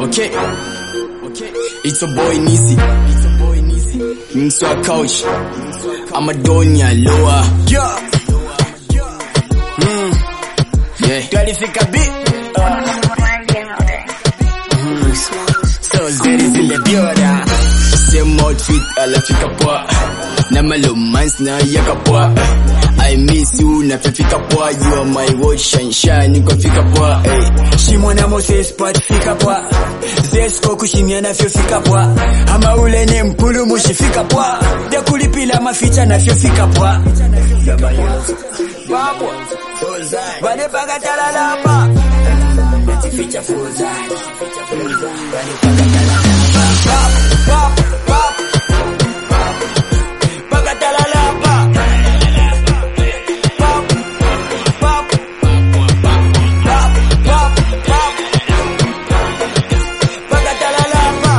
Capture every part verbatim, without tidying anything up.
Okay, okay. It's a boy Nisi. It's a boy Nisi. Mswa couch. I'm a donya lower. Yeah. Mm. Yeah. Twalifika beat. Mm. So Zeddy's in the building. Same outfit alafika poa. Na malomans na yaka poa. I miss you na fika poa. You are my world shine shine. Niko fika poa. Hey. Shimona Moses pat fika poa. Zesko kushimia na fyo fika poa. Ama ule ne mpulu mushi fika poa. De kulipila maficha na fyo fika poa. Wapo Bane baga talala pa Nati ficha fuzari Bane baga talala pa Pap, pap, pap Baga talala pa Pap, pap, pap, pap, pap Baga talala pa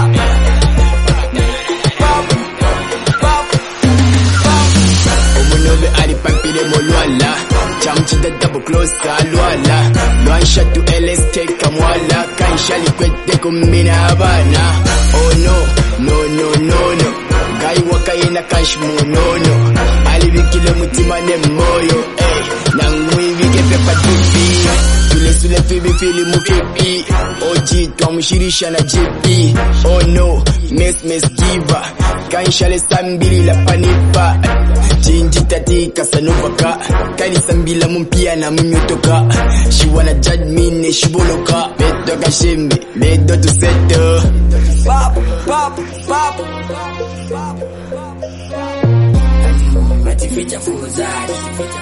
Pap, pap, pap Omunobe alipapile molwala Jump to the double close alwala One shot to L S take kamwala Kaisha likwete kumina habana Oh no, no, no, no, no Gai waka yena kansh munono Alibikile mutima ne moyo Ey, nangwi wike pepa tupi Tule sule fibi fili mufipi O G twamushirisha na J P Oh no, mes mes giver Kaisha le sambili la panipa Jinji tati kasanuvaka Kanisa mbila mumpia na mumyotoka She wanna judge me ne shiboloka Beto kashembe, beto to settle Pop, pop, pop Matificha fuzari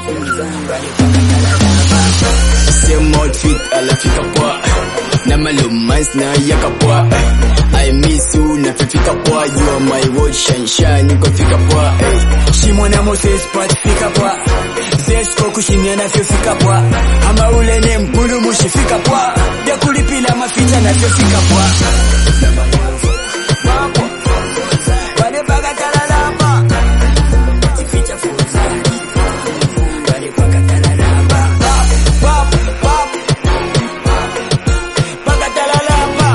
Same outfit alafika poa Na malomans na yaka poa I miss you na fika poa You are my world shine shine Niko fika poa hey. Shimona Moses pat fika poa Zesko kushimia na fyo fika poa Ama ule ne mpulu mushi fika poa De kulipila maficha na fyo fika poa Wapo Bane baga talala pa Matificha fuzari Bane baga talala pa Pap, pap, pap Baga talala pa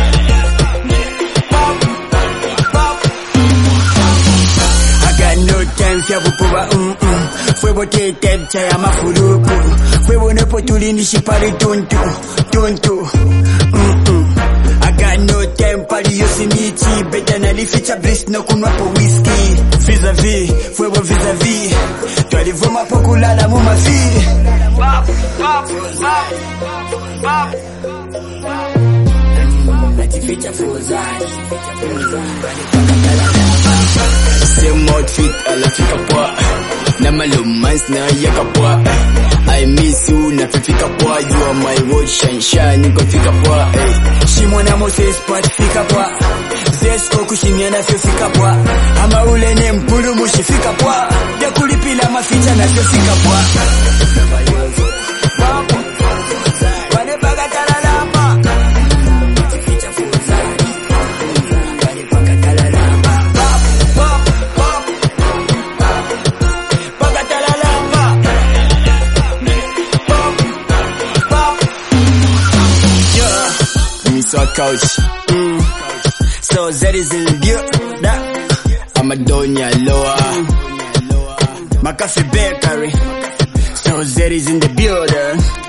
Pap, pap I got no time for bukuba mm mm Fwe bote tepcha ya mafuruku Fwe bone potuli nishipari tuntu Tuntu mm mm I got no time pali yosimiti Beta nalificha bliss no kunwa po whisky Vis-a-vis, fwe bo vis-a-vis Twalivuma po kulala mu mafi Pap, pap, pap, pap Natificha fuzari Same outfit alafika poa Na malomans na yaka poa I miss you na fika poa You are my world shine shine Niko fika poa hey. Shimona Moses pat fika poa Zesko kushimia na fyo fika poa Ama ule ne mpulu mushi fika poa De kulipila maficha na fyo fika poa Wapo Bane baga talala pa Matificha fuzari Bane baga talala pa Pap, pap, pap Baga talala pa Pap, pap Yeah Mswa couch mm. So Zeddy's in the building I'm a donya lower McAfee Bakery So Zeddy's in the building